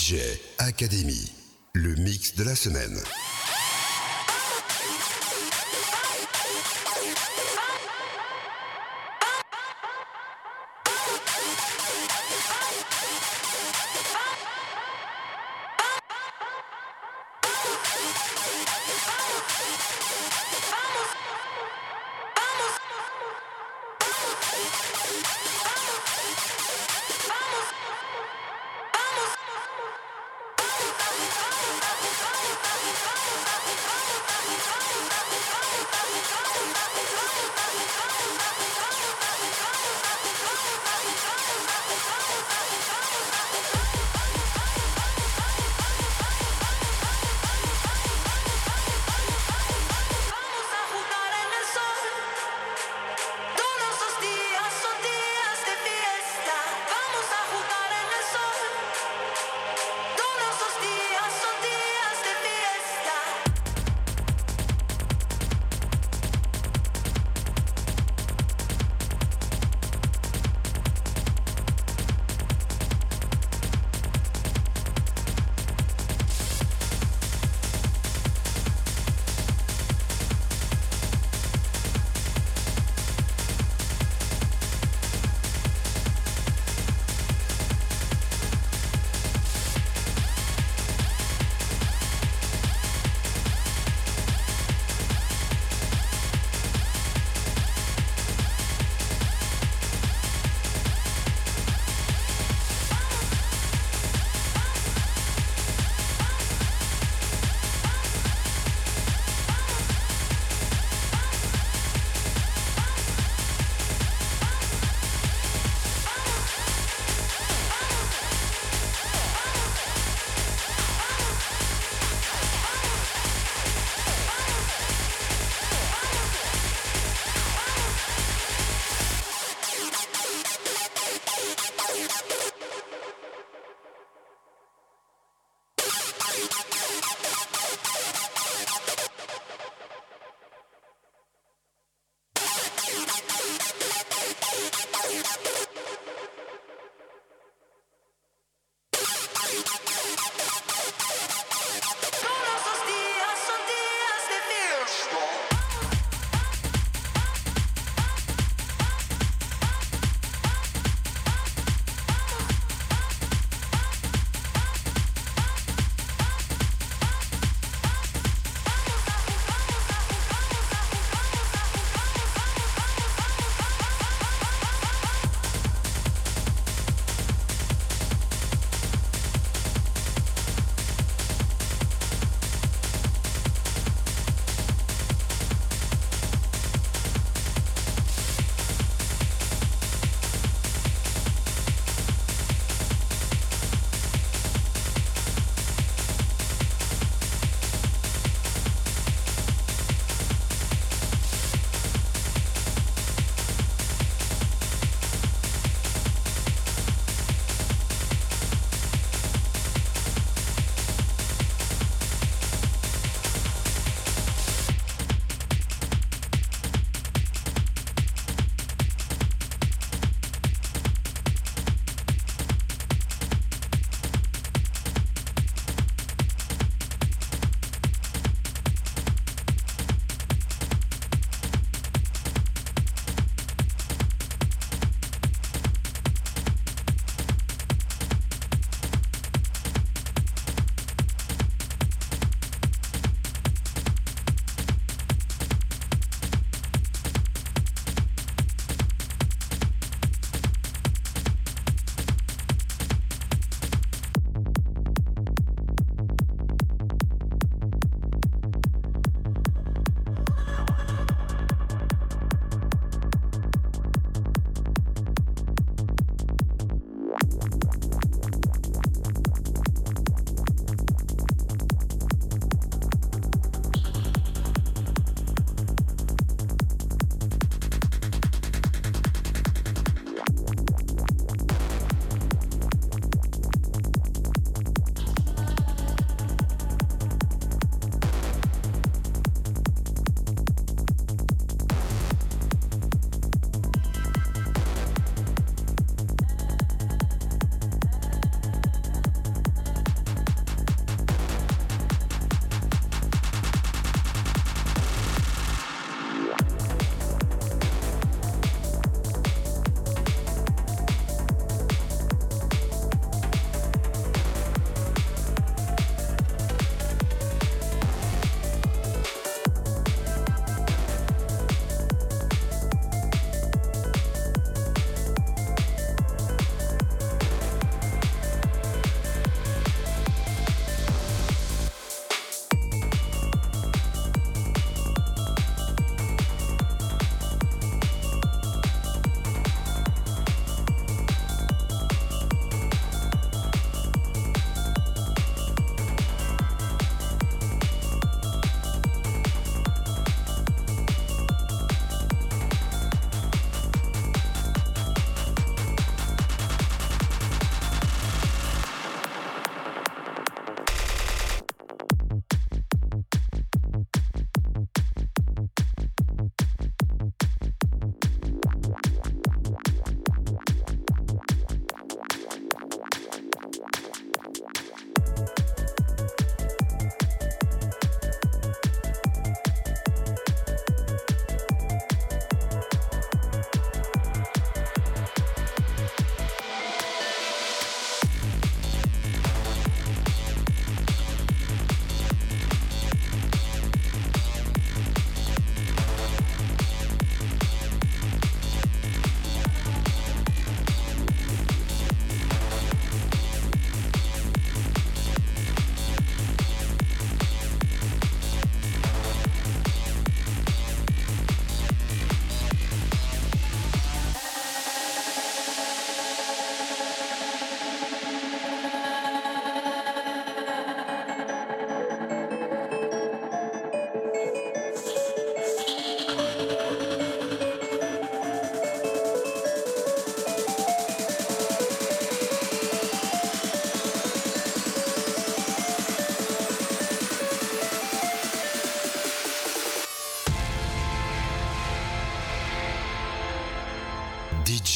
DJ Academy, le mix de la semaine.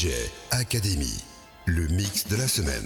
DJ Academy, le mix de la semaine.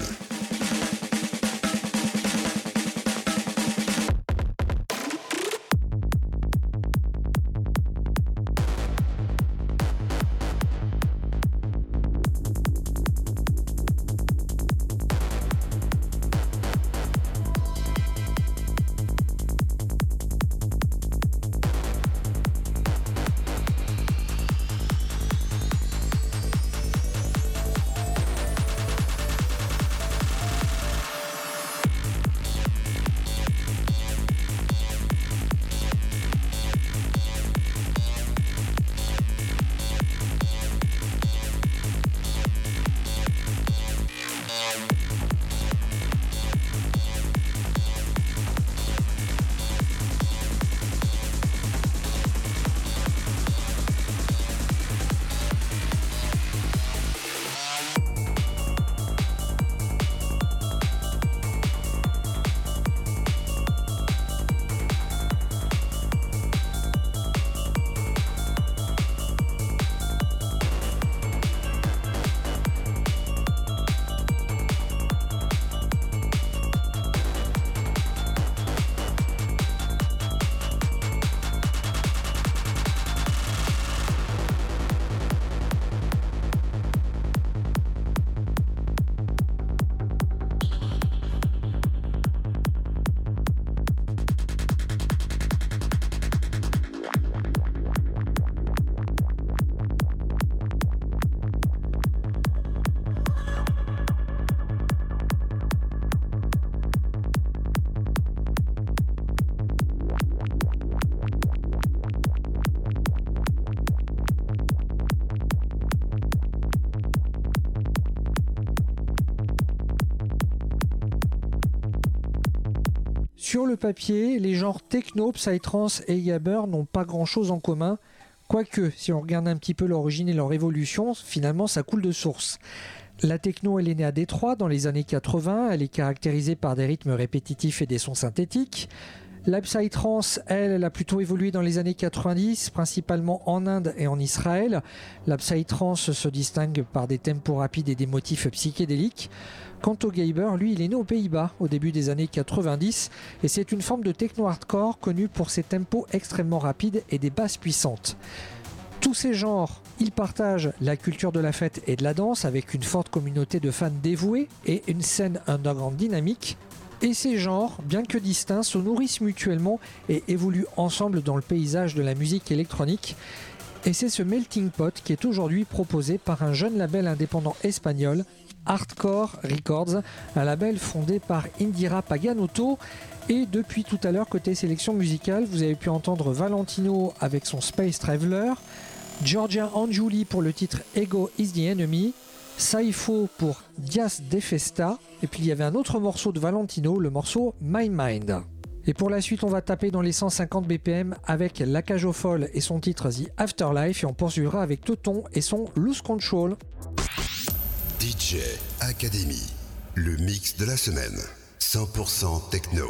Sur le papier, les genres techno, psytrance et gabber n'ont pas grand-chose en commun. Quoique, si on regarde un petit peu l'origine et leur évolution, finalement ça coule de source. La techno, elle est née à Détroit dans les années 80, elle est caractérisée par des rythmes répétitifs et des sons synthétiques. La psytrance, elle a plutôt évolué dans les années 90, principalement en Inde et en Israël. La psytrance se distingue par des tempos rapides et des motifs psychédéliques. Quant au gabber, lui, il est né aux Pays-Bas au début des années 90 et c'est une forme de techno-hardcore connue pour ses tempos extrêmement rapides et des basses puissantes. Tous ces genres, ils partagent la culture de la fête et de la danse avec une forte communauté de fans dévoués et une scène underground dynamique. Et ces genres, bien que distincts, se nourrissent mutuellement et évoluent ensemble dans le paysage de la musique électronique. Et c'est ce melting pot qui est aujourd'hui proposé par un jeune label indépendant espagnol, Hardcore Records, un label fondé par Indira Paganotto. Et depuis tout à l'heure, côté sélection musicale, vous avez pu entendre Valentino avec son Space Traveler, Giorgia Angiuli pour le titre Ego is the Enemy, Saifo pour Dias de Festa, et puis il y avait un autre morceau de Valentino, le morceau My Mind. Et pour la suite, on va taper dans les 150 BPM avec La Cage aux Folles et son titre The Afterlife, et on poursuivra avec Teuton et son Lose Control. DJ Academy, le mix de la semaine, 100% techno.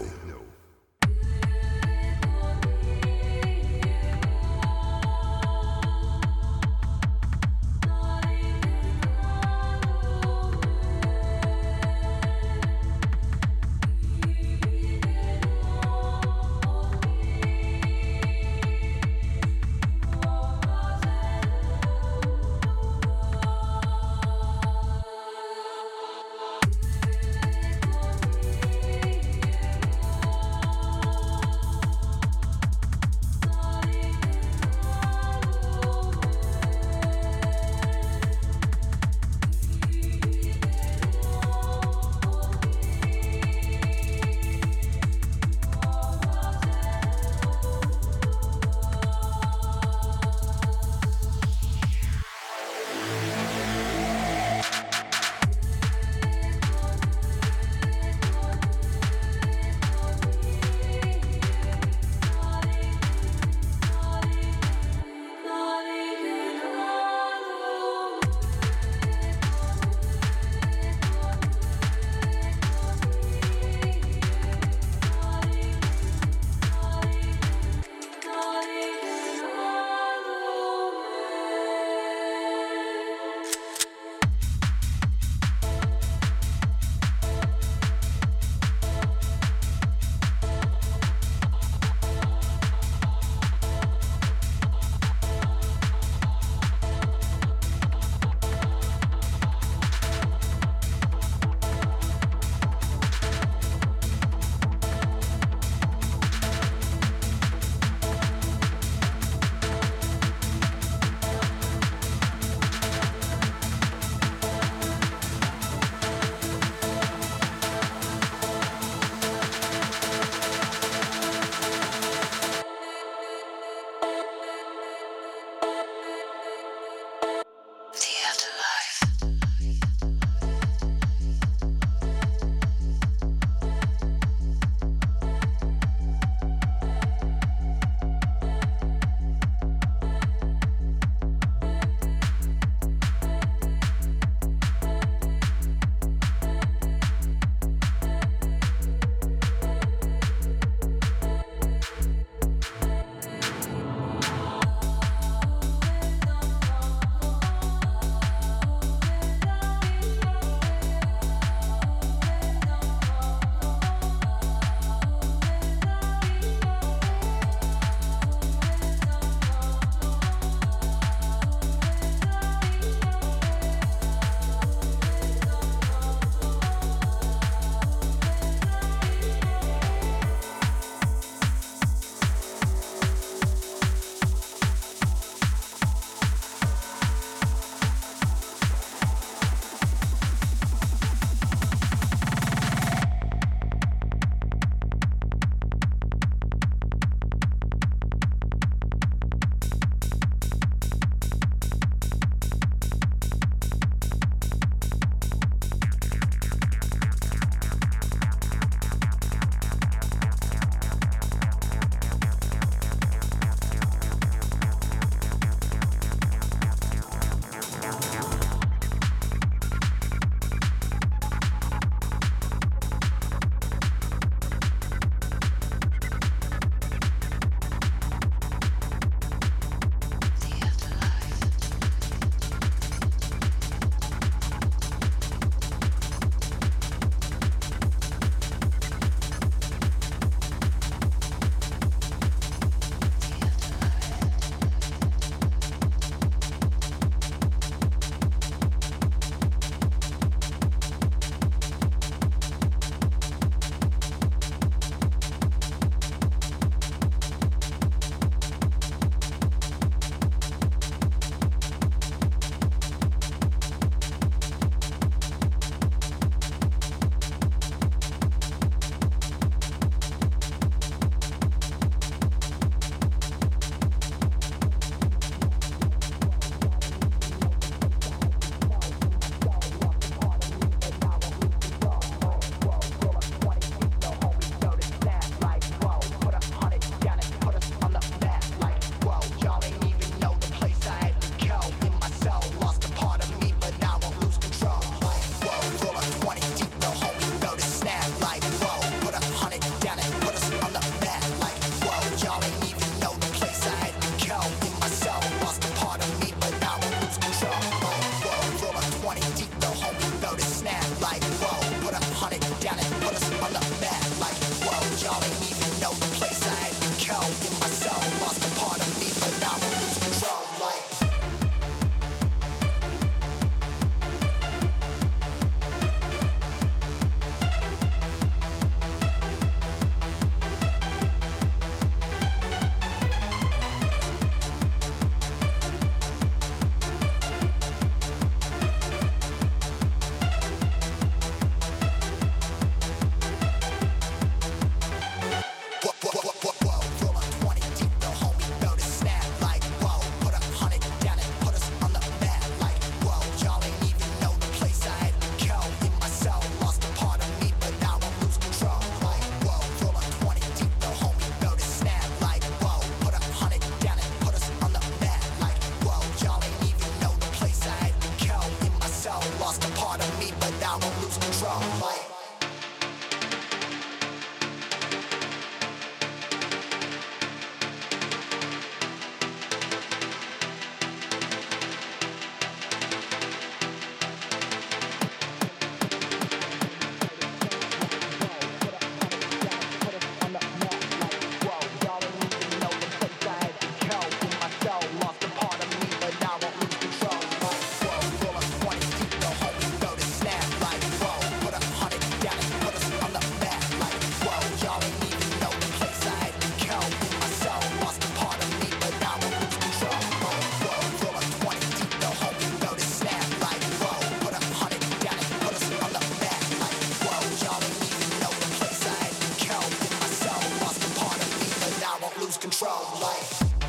control, like.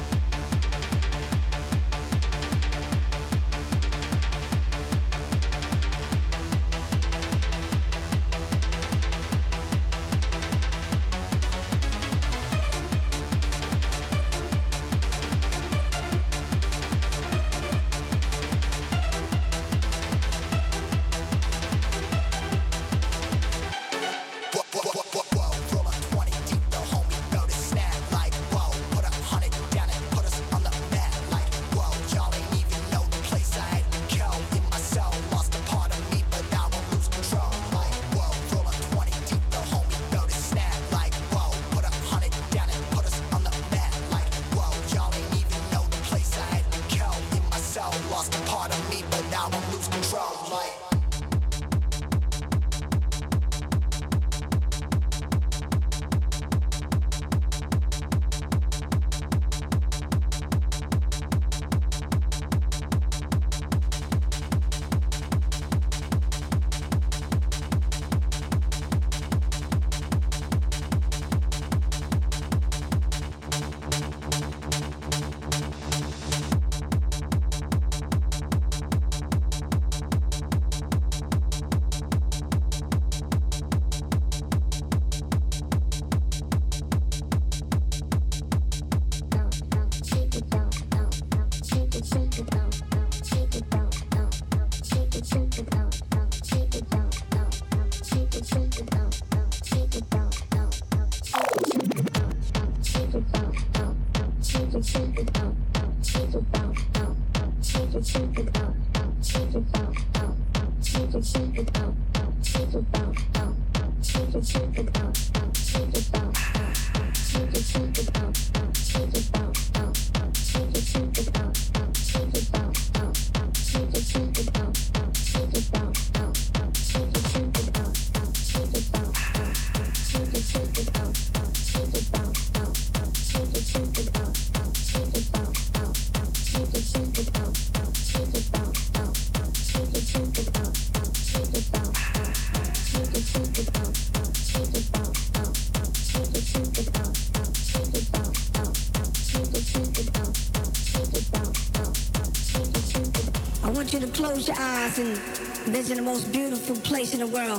Close your eyes and visit the most beautiful place in the world.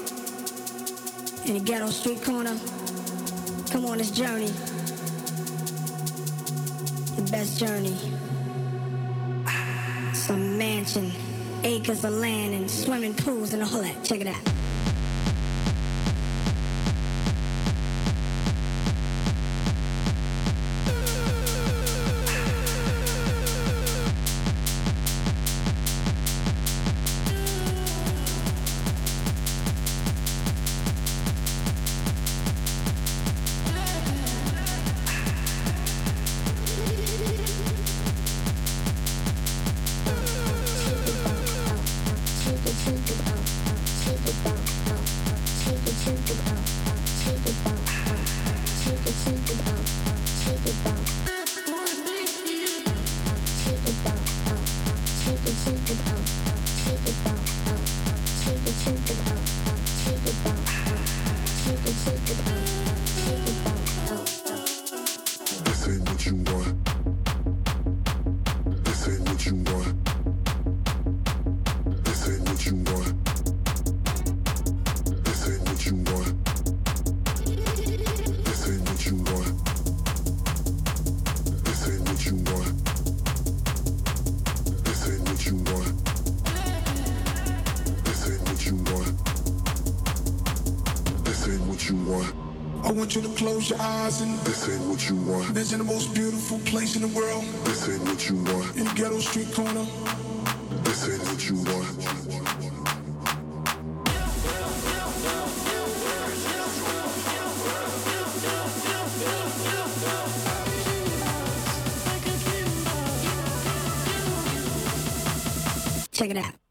In the ghetto street corner. Come on this journey. The best journey. Some mansion, acres of land and swimming pools and all that. Check it out. I want you to close your eyes and this ain't what you want. Visit the most beautiful place in the world. This ain't what you want. In the ghetto street corner. This ain't what you want. Check it out.